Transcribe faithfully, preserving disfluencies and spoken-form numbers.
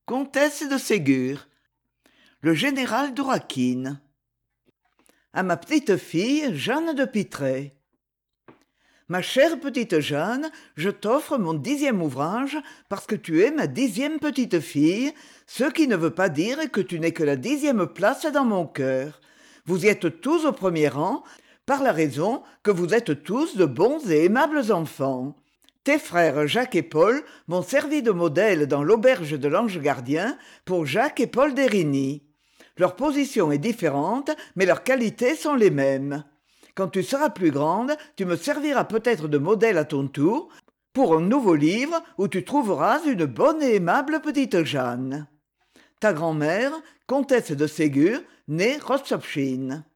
Comtesse de Ségur, le général d'Horakine. À ma petite fille Jeanne de Pitray. Ma chère petite Jeanne, je t'offre mon dixième ouvrage parce que tu es ma dixième petite fille, ce qui ne veut pas dire que tu n'es que la dixième place dans mon cœur. Vous y êtes tous au premier rang, par la raison que vous êtes tous de bons et aimables enfants. Tes frères Jacques et Paul m'ont servi de modèle dans l'auberge de l'Ange Gardien pour Jacques et Paul d'Érigny. Leur position est différente, mais leurs qualités sont les mêmes. Quand tu seras plus grande, tu me serviras peut-être de modèle à ton tour pour un nouveau livre où tu trouveras une bonne et aimable petite Jeanne. Ta grand-mère, comtesse de Ségur, née Rostopchine.